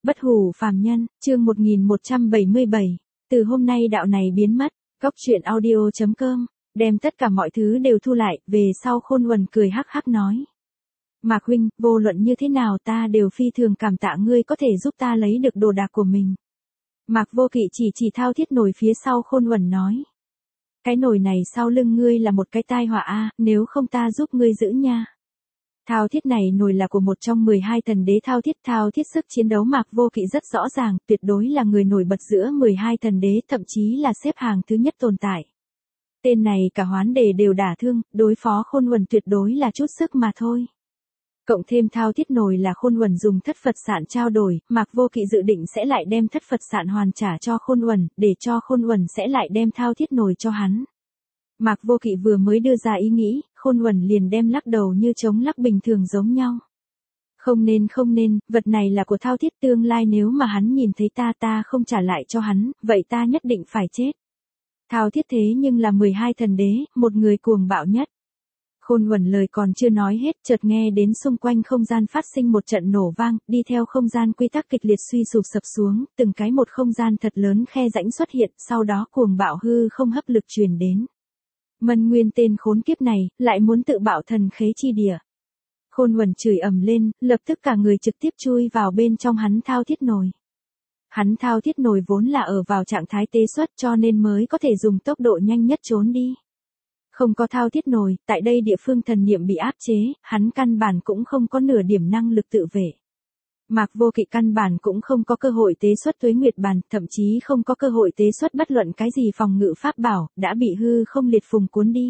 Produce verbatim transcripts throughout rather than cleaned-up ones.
Bất hủ phàm nhân, chương một nghìn một trăm bảy mươi bảy. Từ hôm nay đạo này biến mất. Cóc truyện audio chấm com, đem tất cả mọi thứ đều thu lại, về sau Khôn Huẩn cười hắc hắc nói. Mạc huynh, vô luận như thế nào ta đều phi thường cảm tạ ngươi có thể giúp ta lấy được đồ đạc của mình. Mạc Vô Kỵ chỉ chỉ thao thiết nồi phía sau Khôn Huẩn nói. Cái nồi này sau lưng ngươi là một cái tai họa a, nếu không ta giúp ngươi giữ nha. Thao thiết này nồi là của một trong mười hai thần đế thao thiết. Thao thiết sức chiến đấu Mạc Vô Kỵ rất rõ ràng, tuyệt đối là người nổi bật giữa mười hai thần đế, thậm chí là xếp hàng thứ nhất tồn tại. Tên này cả hoán đề đều đả thương, đối phó Khôn Huẩn tuyệt đối là chút sức mà thôi. Cộng thêm thao thiết nồi là Khôn Huẩn dùng thất Phật sạn trao đổi, Mạc Vô Kỵ dự định sẽ lại đem thất Phật sạn hoàn trả cho Khôn Huẩn, để cho Khôn Huẩn sẽ lại đem thao thiết nồi cho hắn. Mạc Vô Kỵ vừa mới đưa ra ý nghĩ, Khôn Huẩn liền đem lắc đầu như trống lắc bình thường giống nhau. Không nên không nên, vật này là của thao thiết, tương lai nếu mà hắn nhìn thấy ta ta không trả lại cho hắn, vậy ta nhất định phải chết. Thao thiết thế nhưng là mười hai thần đế, một người cuồng bạo nhất. Khôn Huẩn lời còn chưa nói hết, chợt nghe đến xung quanh không gian phát sinh một trận nổ vang, đi theo không gian quy tắc kịch liệt suy sụp sập xuống, từng cái một không gian thật lớn khe rãnh xuất hiện, sau đó cuồng bạo hư không hấp lực truyền đến. Mân Nguyên tên khốn kiếp này, lại muốn tự bạo thần khế chi địa. Khôn Huẩn chửi ầm lên, lập tức cả người trực tiếp chui vào bên trong hắn thao thiết nồi. Hắn thao thiết nồi vốn là ở vào trạng thái tế xuất cho nên mới có thể dùng tốc độ nhanh nhất trốn đi. Không có thao thiết nồi, tại đây địa phương thần niệm bị áp chế, hắn căn bản cũng không có nửa điểm năng lực tự vệ. Mạc Vô Kỵ căn bản cũng không có cơ hội tế xuất Tuế Nguyệt Bàn, thậm chí không có cơ hội tế xuất bất luận cái gì phòng ngự pháp bảo, đã bị hư không liệt phùng cuốn đi.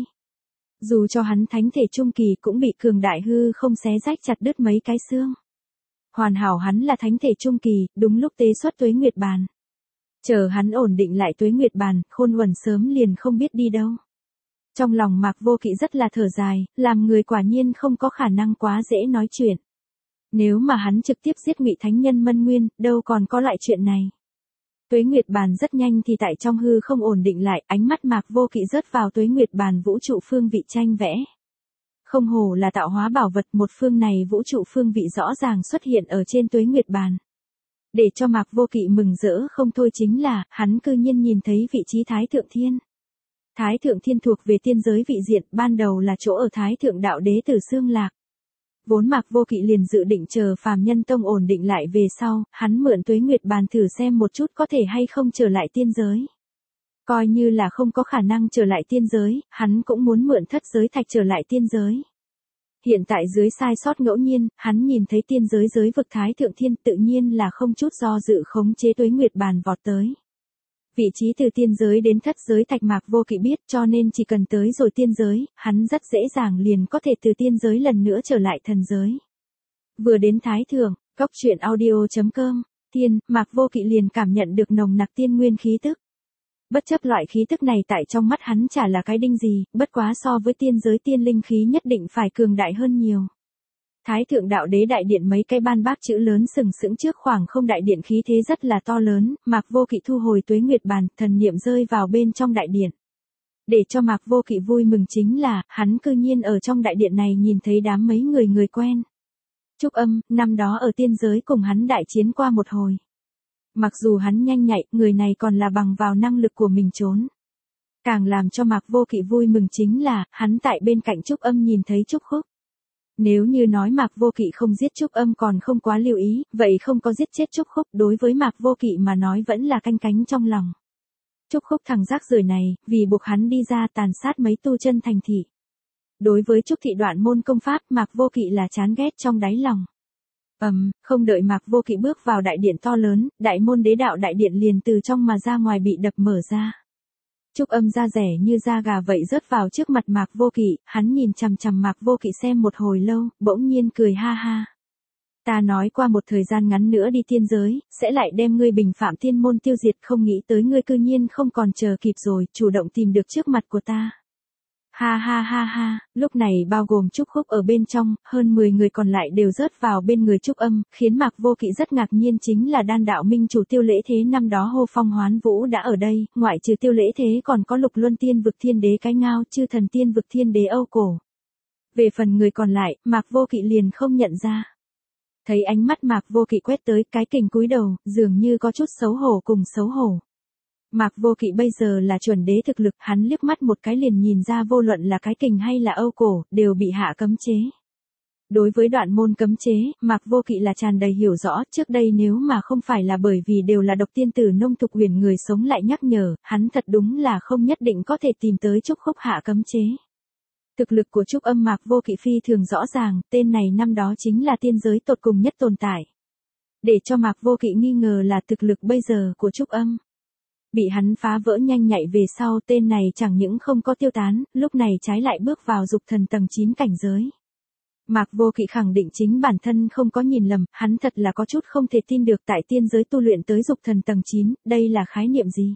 Dù cho hắn thánh thể trung kỳ cũng bị cường đại hư không xé rách chặt đứt mấy cái xương. Hoàn hảo hắn là thánh thể trung kỳ, đúng lúc tế xuất Tuế Nguyệt Bàn. Chờ hắn ổn định lại Tuế Nguyệt Bàn, Khôn Huẩn sớm liền không biết đi đâu. Trong lòng Mạc Vô Kỵ rất là thở dài, làm người quả nhiên không có khả năng quá dễ nói chuyện. Nếu mà hắn trực tiếp giết Ngụy Thánh Nhân Mân Nguyên, đâu còn có lại chuyện này. Tuế Nguyệt Bàn rất nhanh thì tại trong hư không ổn định lại, ánh mắt Mạc Vô Kỵ rớt vào Tuế Nguyệt Bàn vũ trụ phương vị tranh vẽ. Không hổ là tạo hóa bảo vật, một phương này vũ trụ phương vị rõ ràng xuất hiện ở trên Tuế Nguyệt Bàn. Để cho Mạc Vô Kỵ mừng rỡ không thôi chính là, hắn cư nhiên nhìn thấy vị trí Thái Thượng Thiên. Thái Thượng Thiên thuộc về tiên giới vị diện, ban đầu là chỗ ở Thái Thượng Đạo Đế Tử Xương Lạc. Vốn Mạc Vô Kỵ liền dự định chờ phàm nhân tông ổn định lại về sau, hắn mượn Tuế Nguyệt Bàn thử xem một chút có thể hay không trở lại tiên giới. Coi như là không có khả năng trở lại tiên giới, hắn cũng muốn mượn thất giới thạch trở lại tiên giới. Hiện tại dưới sai sót ngẫu nhiên, hắn nhìn thấy tiên giới giới vực Thái Thượng Thiên tự nhiên là không chút do dự khống chế Tuế Nguyệt Bàn vọt tới. Vị trí từ tiên giới đến thất giới thạch Mạc Vô Kỵ biết cho nên chỉ cần tới rồi tiên giới, hắn rất dễ dàng liền có thể từ tiên giới lần nữa trở lại thần giới. Vừa đến Thái Thượng, Cóc truyện audio chấm com, tiên, Mạc Vô Kỵ liền cảm nhận được nồng nặc tiên nguyên khí tức. Bất chấp loại khí tức này tại trong mắt hắn chả là cái đinh gì, bất quá so với tiên giới tiên linh khí nhất định phải cường đại hơn nhiều. Thái Thượng Đạo Đế Đại Điện mấy cái ban bác chữ lớn sừng sững trước khoảng không đại điện khí thế rất là to lớn, Mạc Vô Kỵ thu hồi Tuế Nguyệt Bàn, thần niệm rơi vào bên trong đại điện. Để cho Mạc Vô Kỵ vui mừng chính là, hắn cư nhiên ở trong đại điện này nhìn thấy đám mấy người người quen. Trúc Âm, năm đó ở tiên giới cùng hắn đại chiến qua một hồi. Mặc dù hắn nhanh nhạy, người này còn là bằng vào năng lực của mình trốn. Càng làm cho Mạc Vô Kỵ vui mừng chính là, hắn tại bên cạnh Trúc Âm nhìn thấy Trúc Khúc. Nếu như nói Mạc Vô Kỵ không giết Trúc Âm còn không quá lưu ý, vậy không có giết chết Trúc Khúc đối với Mạc Vô Kỵ mà nói vẫn là canh cánh trong lòng. Trúc Khúc thằng rác rưởi này, vì buộc hắn đi ra tàn sát mấy tu chân thành thị. Đối với Trúc Thị Đoạn môn công pháp, Mạc Vô Kỵ là chán ghét trong đáy lòng. Ầm, um, không đợi Mạc Vô Kỵ bước vào đại điện to lớn, đại môn đế đạo đại điện liền từ trong mà ra ngoài bị đập mở ra. Trúc Âm da rẻ như da gà vậy rớt vào trước mặt Mạc Vô Kỵ, hắn nhìn chằm chằm Mạc Vô Kỵ xem một hồi lâu, bỗng nhiên cười ha ha. Ta nói qua một thời gian ngắn nữa đi tiên giới, sẽ lại đem ngươi bình phạm tiên môn tiêu diệt, không nghĩ tới ngươi cư nhiên không còn chờ kịp rồi, chủ động tìm được trước mặt của ta. Ha ha ha ha, lúc này bao gồm Trúc Khúc ở bên trong, hơn mười người còn lại đều rớt vào bên người Trúc Âm, khiến Mạc Vô Kỵ rất ngạc nhiên chính là đan đạo minh chủ Tiêu Lễ Thế năm đó hô phong hoán vũ đã ở đây, ngoại trừ Tiêu Lễ Thế còn có Lục Luân Tiên vực Thiên Đế Cái Ngao, Chư Thần Tiên vực Thiên Đế Âu Cổ. Về phần người còn lại, Mạc Vô Kỵ liền không nhận ra. Thấy ánh mắt Mạc Vô Kỵ quét tới, cái kình cúi đầu, dường như có chút xấu hổ cùng xấu hổ. Mạc Vô Kỵ bây giờ là chuẩn đế thực lực, hắn liếc mắt một cái liền nhìn ra vô luận là cái kình hay là âu cổ, đều bị hạ cấm chế. Đối với đoạn môn cấm chế, Mạc Vô Kỵ là tràn đầy hiểu rõ, trước đây nếu mà không phải là bởi vì đều là độc tiên tử nông thục huyền người sống lại nhắc nhở, hắn thật đúng là không nhất định có thể tìm tới Trúc Khúc hạ cấm chế. Thực lực của Trúc Âm Mạc Vô Kỵ phi thường rõ ràng, tên này năm đó chính là tiên giới tột cùng nhất tồn tại. Để cho Mạc Vô Kỵ nghi ngờ là thực lực bây giờ của Trúc Âm. Bị hắn phá vỡ nhanh nhạy về sau, tên này chẳng những không có tiêu tán, lúc này trái lại bước vào dục thần tầng chín cảnh giới. Mạc Vô Kỵ khẳng định chính bản thân không có nhìn lầm, hắn thật là có chút không thể tin được tại tiên giới tu luyện tới dục thần tầng chín, đây là khái niệm gì?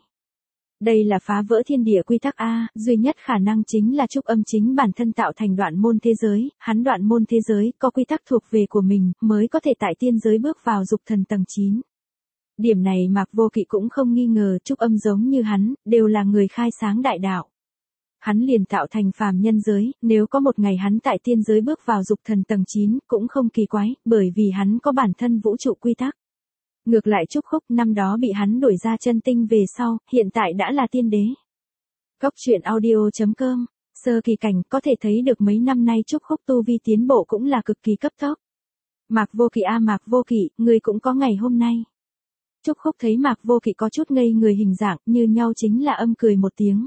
Đây là phá vỡ thiên địa quy tắc A, duy nhất khả năng chính là Trúc Âm chính bản thân tạo thành đoạn môn thế giới, hắn đoạn môn thế giới có quy tắc thuộc về của mình, mới có thể tại tiên giới bước vào dục thần tầng chín. Điểm này Mạc Vô Kỵ cũng không nghi ngờ, Trúc Âm giống như hắn, đều là người khai sáng đại đạo. Hắn liền tạo thành phàm nhân giới, nếu có một ngày hắn tại tiên giới bước vào dục thần tầng chín, cũng không kỳ quái, bởi vì hắn có bản thân vũ trụ quy tắc. Ngược lại Trúc Khúc năm đó bị hắn đuổi ra chân tinh về sau, hiện tại đã là tiên đế. Cốc truyện audio chấm com, sơ kỳ cảnh có thể thấy được mấy năm nay Trúc Khúc tu vi tiến bộ cũng là cực kỳ cấp tốc. Mạc Vô Kỵ a Mạc Vô Kỵ, người cũng có ngày hôm nay. Trúc Khúc thấy Mạc Vô Kỵ có chút ngây người hình dạng như nhau chính là âm cười một tiếng.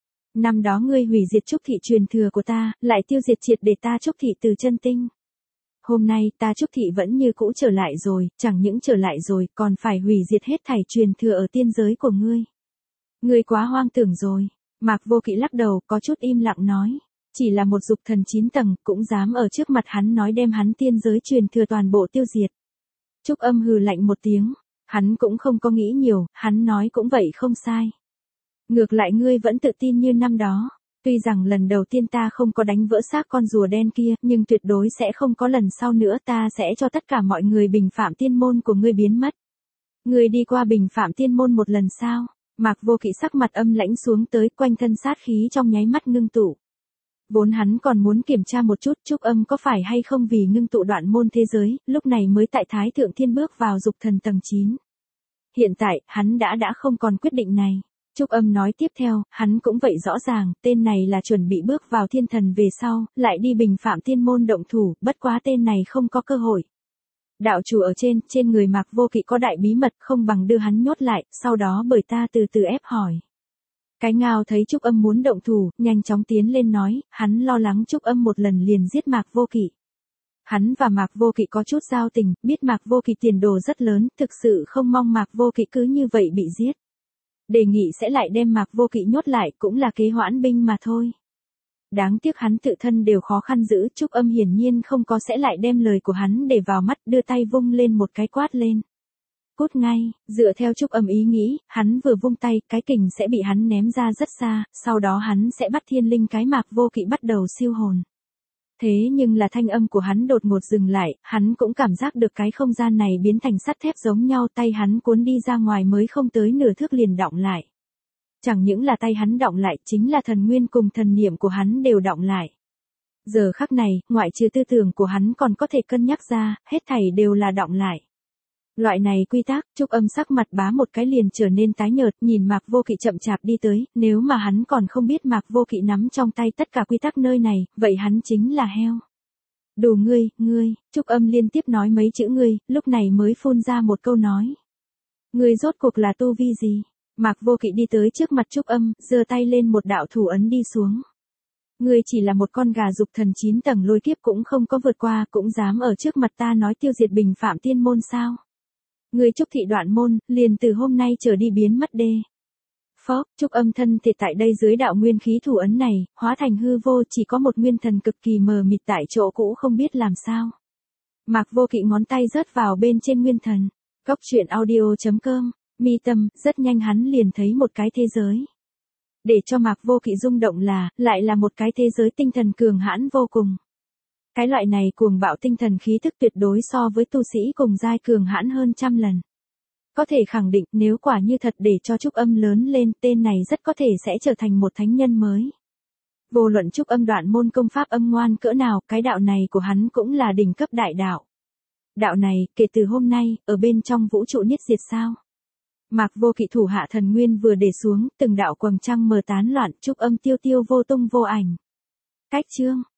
Năm đó ngươi hủy diệt Trúc Thị truyền thừa của ta, lại tiêu diệt triệt để ta Trúc Thị từ chân tinh. Hôm nay ta Trúc Thị vẫn như cũ trở lại rồi, chẳng những trở lại rồi, còn phải hủy diệt hết thảy truyền thừa ở tiên giới của ngươi. Ngươi quá hoang tưởng rồi. Mạc Vô Kỵ lắc đầu, có chút im lặng nói. Chỉ là một dục thần chín tầng, cũng dám ở trước mặt hắn nói đem hắn tiên giới truyền thừa toàn bộ tiêu diệt. Trúc Âm hừ lạnh một tiếng. Hắn cũng không có nghĩ nhiều, hắn nói cũng vậy không sai. Ngược lại ngươi vẫn tự tin như năm đó. Tuy rằng lần đầu tiên ta không có đánh vỡ xác con rùa đen kia, nhưng tuyệt đối sẽ không có lần sau nữa, ta sẽ cho tất cả mọi người bình phạm tiên môn của ngươi biến mất. Ngươi đi qua bình phạm tiên môn một lần sao? Mạc Vô Kỵ sắc mặt âm lãnh xuống tới, quanh thân sát khí trong nháy mắt ngưng tụ. Vốn hắn còn muốn kiểm tra một chút Trúc Âm có phải hay không vì ngưng tụ đoạn môn thế giới, lúc này mới tại Thái Thượng Thiên bước vào dục thần tầng chín. Hiện tại, hắn đã đã không còn quyết định này. Trúc Âm nói tiếp theo, hắn cũng vậy rõ ràng, tên này là chuẩn bị bước vào thiên thần về sau, lại đi bình phạm tiên môn động thủ, bất quá tên này không có cơ hội. Đạo chủ ở trên, trên người Mạc Vô Kỵ có đại bí mật, không bằng đưa hắn nhốt lại, sau đó bởi ta từ từ ép hỏi. Cái Ngao thấy Trúc Âm muốn động thủ, nhanh chóng tiến lên nói, hắn lo lắng Trúc Âm một lần liền giết Mạc Vô Kỵ. Hắn và Mạc Vô Kỵ có chút giao tình, biết Mạc Vô Kỵ tiền đồ rất lớn, thực sự không mong Mạc Vô Kỵ cứ như vậy bị giết. Đề nghị sẽ lại đem Mạc Vô Kỵ nhốt lại cũng là kế hoãn binh mà thôi. Đáng tiếc hắn tự thân đều khó khăn giữ, Trúc Âm hiển nhiên không có sẽ lại đem lời của hắn để vào mắt, đưa tay vung lên một cái quát lên. Cút ngay, dựa theo Trúc Âm ý nghĩ, hắn vừa vung tay, cái kình sẽ bị hắn ném ra rất xa, sau đó hắn sẽ bắt thiên linh cái Mạc Vô Kỵ bắt đầu siêu hồn. Thế nhưng là thanh âm của hắn đột ngột dừng lại, hắn cũng cảm giác được cái không gian này biến thành sắt thép giống nhau, tay hắn cuốn đi ra ngoài mới không tới nửa thước liền đọng lại. Chẳng những là tay hắn đọng lại, chính là thần nguyên cùng thần niệm của hắn đều đọng lại. Giờ khắc này, ngoại trừ tư tưởng của hắn còn có thể cân nhắc ra, hết thảy đều là đọng lại. Loại này quy tắc, Trúc Âm sắc mặt bá một cái liền trở nên tái nhợt, nhìn Mạc Vô Kỵ chậm chạp đi tới, nếu mà hắn còn không biết Mạc Vô Kỵ nắm trong tay tất cả quy tắc nơi này, vậy hắn chính là heo. Đủ ngươi, ngươi, Trúc Âm liên tiếp nói mấy chữ ngươi, lúc này mới phun ra một câu nói. Ngươi rốt cuộc là tu vi gì? Mạc Vô Kỵ đi tới trước mặt Trúc Âm, giơ tay lên một đạo thủ ấn đi xuống. Ngươi chỉ là một con gà dục thần chín tầng lôi kiếp cũng không có vượt qua, cũng dám ở trước mặt ta nói tiêu diệt bình phạm tiên môn sao? Ngươi Trúc Thị đoạn môn, liền từ hôm nay trở đi biến mất đê. Phó, Trúc Âm thân thể tại đây dưới đạo nguyên khí thủ ấn này, hóa thành hư vô, chỉ có một nguyên thần cực kỳ mờ mịt tại chỗ cũ không biết làm sao. Mạc Vô Kỵ ngón tay rớt vào bên trên nguyên thần. Cốc truyện audio chấm com, mi tâm, rất nhanh hắn liền thấy một cái thế giới. Để cho Mạc Vô Kỵ rung động là, lại là một cái thế giới tinh thần cường hãn vô cùng. Cái loại này cuồng bạo tinh thần khí thức tuyệt đối so với tu sĩ cùng giai cường hãn hơn trăm lần. Có thể khẳng định nếu quả như thật để cho Trúc Âm lớn lên, tên này rất có thể sẽ trở thành một thánh nhân mới. Vô luận Trúc Âm đoạn môn công pháp âm ngoan cỡ nào, cái đạo này của hắn cũng là đỉnh cấp đại đạo. Đạo này, kể từ hôm nay, ở bên trong vũ trụ niết diệt sao? Mạc Vô Kỵ thủ hạ thần nguyên vừa để xuống, từng đạo quầng trăng mờ tán loạn, trúc âm tiêu tiêu vô tung vô ảnh. Cách chương